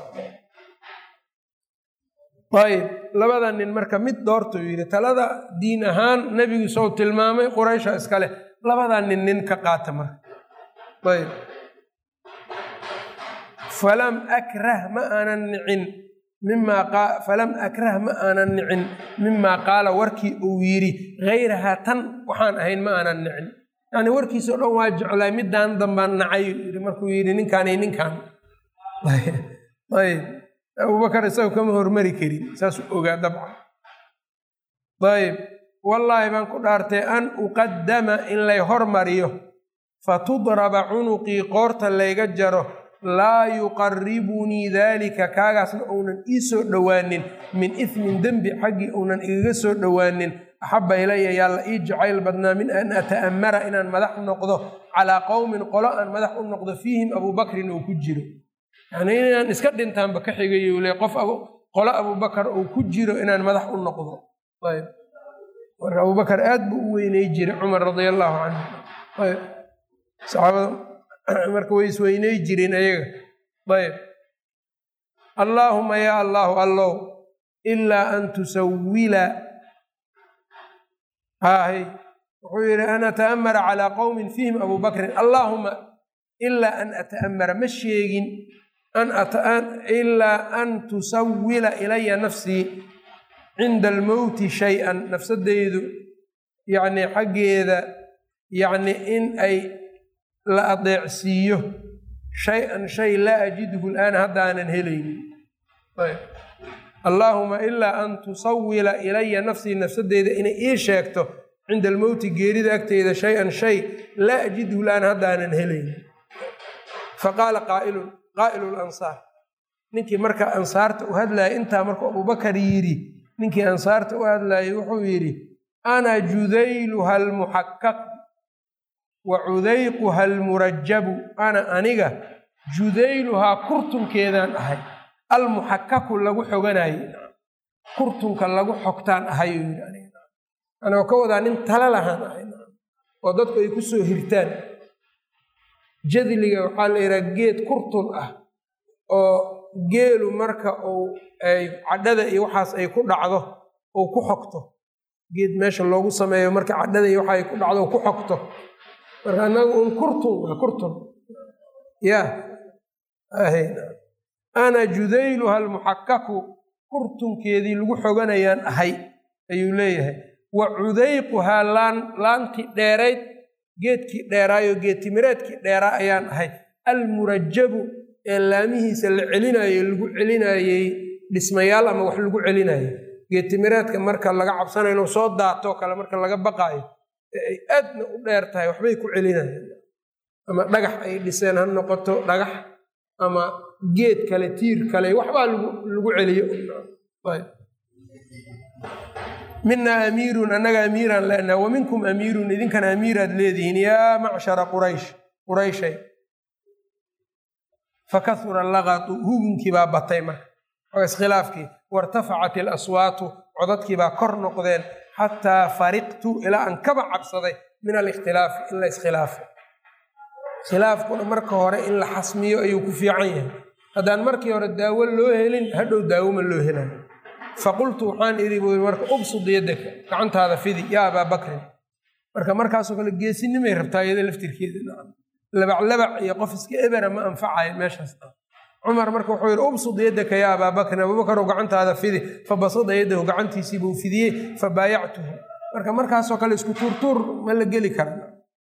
Speaker 1: ayb labada nin marka mid doortuu yidhi talada diin ahaan nebigu soo tilmaamay quraysha iska leh labadaa nin ka qaata marka ayb falam akrah ma aanan nicin mimaa qaala warkii uu yidhi hayrahaa tan waxaan ahayn ma aanan nicin yacni warkiisao dhan waa jeclay midaan dambaan nacay yidhi markuu yidhi ninkaani ninkaan ayb abubakar isagu kama hormari karin saasuu ogaa dabcan ayb wallaahi baan ku dhaartay an uqaddama in lay hormariyo fatudraba cunuqii qoorta layga jaro laa yuqaribunii daalika kaagaasna ounan ii soo dhowaanin min ismin dembi xaggii ounan igaga soo dhowaanin axabba ilaya yaa la ii jacayl badnaa min an ata'ammara inaan madax noqdo calaa qowmin qolo aan madax u noqdo fiihim abubakrin uu ku jiro yacnii inaan iska dhintaanba ka xigayo le qof qolo abubakar uu ku jiro inaan madax u noqdo ayb marka abubakar aad buu u weynay jiray cumar radia allaahu canhu ayb saxaabada marka way isweynay jireen ayaga ayb allaahuma yaa allaahu allow ilaa an tusawila haahay wuxuu yidhi an ata'ammara calaa qowmin fiihim abubakrin allaahuma ilaa an ata'ammara ma sheegin ilaa an tusawila ilaya nafsii cinda almowti shay-an nafsadeydu yacni xaggeeda yacni in ay la adeecsiiyo shay-an shay laa ajidhu alaana haddaanan helaynin allaahuma ilaa an tusawila ilaya nafsii nafsadeyda inay ii sheegto cinda almowti geerida agteyda shay-an shay laa ajidhu alaana haddaanan helaynin faqaala qaa'ilu lansaar ninkii marka ansaarta u hadlayay intaa markuu abubakar yidhi ninkii ansaarta u hadlayay wuxuu yidhi ana judayluha almuxakak wa cudayquha almurajabu ana aniga judayluhaa kurtunkeedaan ahay almuxakaku lagu xoganayey kurtunka lagu xogtaan ahay uu yidhi aniga anoo ka wadaa nin tala lahaan ahay oo dadku ay ku soo hirtaan jadliga waxaa la yidhaha geed kurtun ah oo geelu marka uu ay cadhada iyo waxaas ay ku dhacdo uu ku xogto geed meesha loogu sameeyo marka cadhada iyo waxa ay ku dhacdo ku xogto marka anagu un kurtun waa kurtun ya ana judayluha almuxakaku kurtunkeedii lagu xoganayaan ahay ayuu leeyahay wa cudayquhaa laantii dheerayd geedkii dheeraayo geedtimireedkii dheeraa ayaan ahay almurajabu ee laamihiisa la celinayo lagu celinayey dhismayaal ama wax lagu celinayo geedtimireedka marka laga cabsanayo inuu soo daatoo kale marka laga baqaayo ee ay aadna u dheer tahay waxbay ku celinayaan ama dhagax ay dhiseen ha noqoto dhagax ama geed kale tiir kale waxbaa lagu celiyo mina amiirun annaga amiiraan leenaha wa minkum amiirun idinkana amiiraad leedihiin yaa macshara qurayshay fakahura laqatu hugunkii baa batay marka oo iskhilaafkii wartafacat ilaswaatu codadkii baa kor noqdeen xataa fariqtu ilaa aan kaba cabsaday min alikhtilaafi in la iskhilaafo khilaafkuna marka hore in la xasmiyo ayuu ku fiican yahay haddaan markii hore daawo loo helin hadhow daawoma loo helayo faqultu waxaan idhi buu marka ubsud yadaka gacantaada fidi yaa abaa bakrin markaasoo kale geesinimay rabtaa iyada laftirkeeda labaclabac iyo qof iska ebera ma anfacayo meeshaas cumar marka wuxuu yidhi ubsud yadaka yaa abaa bakrin abubakarow gacantaada fidi fabasada yadahu gacantiisii buu fidiyey fabaayactuhu markaasoo kale isku tuurtuur ma la geli kara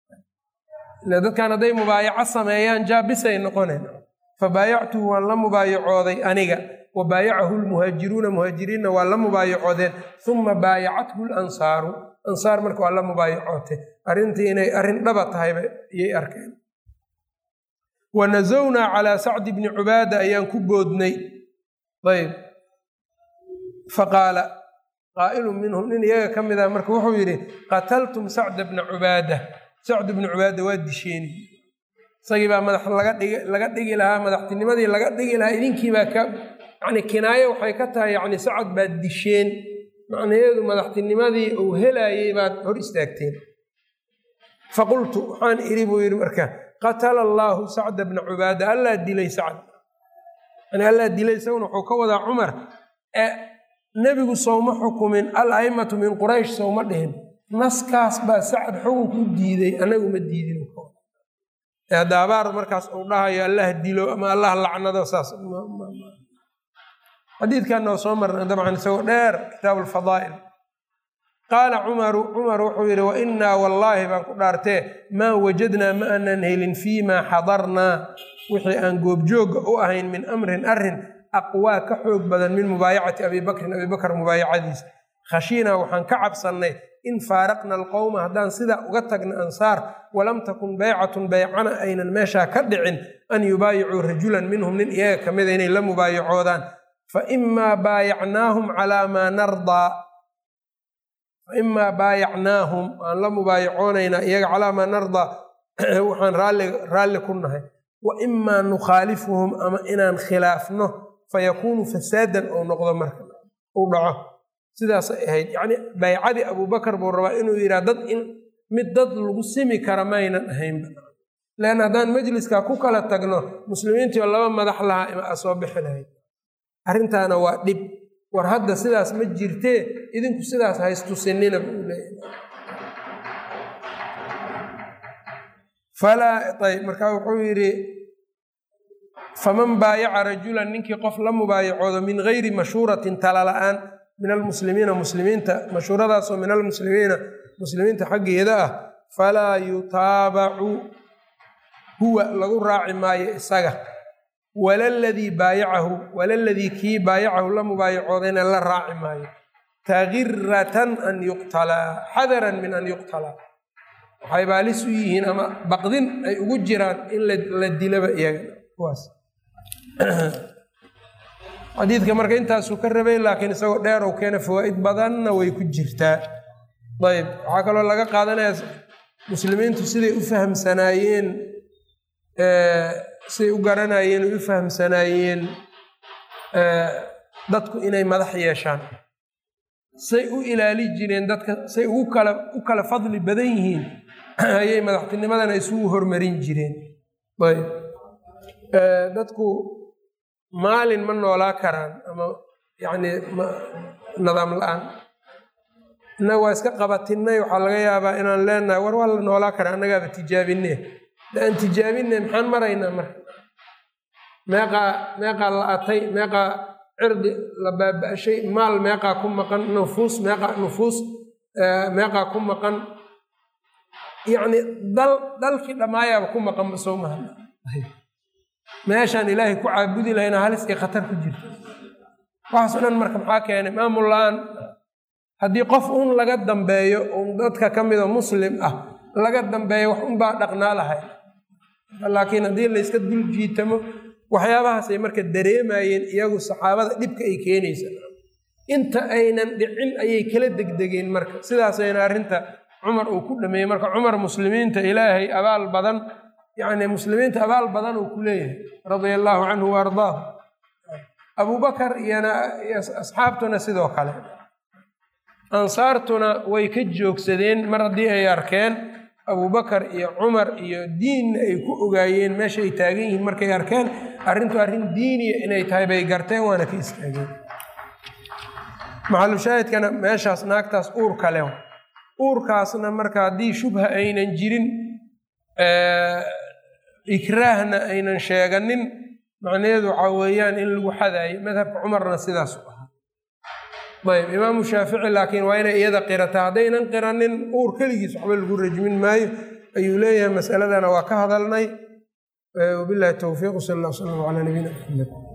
Speaker 1: dadkan hadday mubaayaco sameeyaan jaabisay noqoneen fabaayactuhu waan la mubaayacooday aniga wa baayacahu lmuhaajiruuna muhaajiriinna waa la mubaayacoodeen uma baayacathu lansaaru ansaar marka waa la mubaayacootay arrintii inay arrin dhaba tahayba iyay arkeen wa nazownaa calaa sacdi bni cubaada ayaan ku boodnay ayb faqaala qaa'ilun minhum nin iyaga ka mid ah marka wuxuu yidhi qataltum sacda bna cubaada sacd bnu cubaada waa disheeni isagii baa madax laga dhigi lahaa madaxtinimadii laga dhigi lahaa idinkiibaa ka yani kinaaye waxay ka tahay yani sacad baad disheen macnaheedu madaxtinimadii uu helaayey baad hor istaagteen faqultu waxaan idhi buu yidhi marka qatala allaahu sacda bna cubaada allaa dilay sacd yani allaa dilay isaguna wuxuu ka wadaa cumar nebigu sowma xukumin al aimatu min quraysh sowma dhihin naskaas baa sacad xukunku diiday annagu ma diidin hadda abaar markaas uu dhahayo allah dilo ama allah lacnado saas xadiidkanna oo soo marna dabcan isagoo dheer kitaabu alfadaa'il qaala cumar wuxuu yidhi wa innaa wallaahi baan ku dhaartee maa wajadnaa ma aanan helin fii maa xadarnaa wixii aan goobjoogga u ahayn min amrin arrin aqwaa ka xoog badan min mubaayacati abibakrin abibakar mubaayacadiisa khashiinaa waxaan ka cabsannay in faaraqna alqowma haddaan sidaa uga tagna ansaar walam takun baycatun baycana aynan meeshaa ka dhicin an yubaayicuu rajulan minhum nin iyaga ka mida inay la mubaayacoodaan faimaa baayacnaahum calaa maa nardaa faimaa baayacnaahum aan la mubaayacoonaynaa iyaga calaa maa nardaa waxaan raalli ku nahay wa imaa nukhaalifuhum ama inaan khilaafno fayakuunu fasaadan ou noqdo marka uu dhaco sidaasay ahayd yacni baycadii abubakar buu rabaa inuu yidhaha dad lagu simi kara maynan ahaynba leanna haddaan majliskaa ku kala tagno muslimiintii oo laba madax lahaa ima soo bixi lahayd arrintaana waa dhib war hadda sidaas ma jirtee idinku sidaas haystusinina buu leeyahay markaa wuxuu yidhi faman baayaca rajulan ninkii qof la mubaayacoodo min gayri mashhuuratin tala la-aan min almuslimiina muslimiinta mashhuuradaasoo min almuslimiina muslimiinta xaggeeda ah falaa yutaabacu huwa lagu raaci maayo isaga walaladii kii baayacahu la mubaayacoodayna la raaci maayo tagiratan an yuqtalaa xadaran min an yuqtalaa waxay baalis u yihiin ama baqdin ay ugu jiraan in la dilaba iyaga kuwaas xadiidka marka intaasuu ka rabay laakiin isagoo dheer ou keena fawaa'id badanna way ku jirtaa ayb waxaa kaloo laga qaadanaya muslimiintu siday u fahamsanaayeen siday u garanayeen oo u fahamsanaayeen dadku inay madax yeeshaan say u ilaali jireen dadka say u kala fadli badan yihiin ayay madaxtinimadana isugu hormarin jireen ayb dadku maalin ma noolaa karaan ama yacni nidaam la-aan innaga waa iska qabatinay waxaa laga yaabaa inaan leenahay war waa la noolaa karaa annagaaba tijaabine aan tijaabine maxaan maraynaa marka meeqaa la atay, meeqaa cirdi la baaba-shay, maal meeqaa ku maqan, nufuus meeqaa ku maqan, yacni dalkii dhammaayaaba ku maqanba soo maha meeshaan ilaahay ku caabudi lahayna halis iyo khatar ku jirta. waxaasoo dhan marka maxaa keenay maamul-la-aan. haddii qof un laga dambeeyo un dadka ka midoo muslim ah laga dambeeyo wax unbaa dhaqnaa lahay, laakiin haddii layska dul jiitamo waxyaabahaasay marka dareemayeen iyagu saxaabada dhibka ay keenaysa. inta aynan dhicin ayay kala degdegeen marka sidaasayna arrinta cumar uu ku dhameeyey. marka cumar muslimiinta ilaahay abaal badan, yacni muslimiinta abaal badan uu ku leeyahay radia allaahu canhu wa ardaahu. abubakar iyona asxaabtuna sidoo kale, ansaartuna way ka joogsadeen mar haddii ay arkeen abubakar iyo cumar iyo diinna ay ku ogaayeen meesha ay taagan yihiin. markay arkeen arrintu arrin diiniya inay tahay bay garteen, waana ka istaageen. maxalushaahidkana meeshaas naagtaas uur kale, uurkaasna marka haddii shubha aynan jirin, ikraahna aynan sheeganin, macnaheedu waxaa weeyaan in lagu xadaayo. madhabka cumarna sidaas u ahaa. ayb imaamu shaafici laakiin waa inay iyada qirataa, haddaynan qiranin uur keligiis waxba lagu rajmin maayo ayuu leeyahay. masaladana waa ka hadalnay. wabillahi towfiiq, sal alla slam calaa nabiyina maxamed.